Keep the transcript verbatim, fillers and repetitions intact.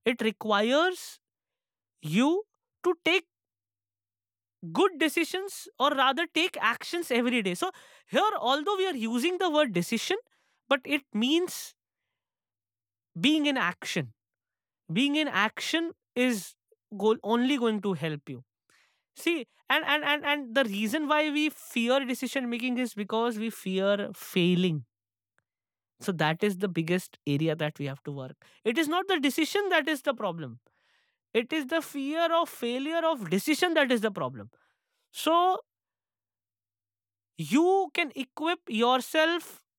It requires you to take good decisions, or rather take actions every day. So here, although we are using the word decision, but it means being in action. Being in action is go- only going to help you. See, and, and and and the reason why we fear decision making is because we fear failing. So that is the biggest area that we have to work. It is not the decision that is the problem. It is the fear of failure of decision that is the problem. So you can equip yourself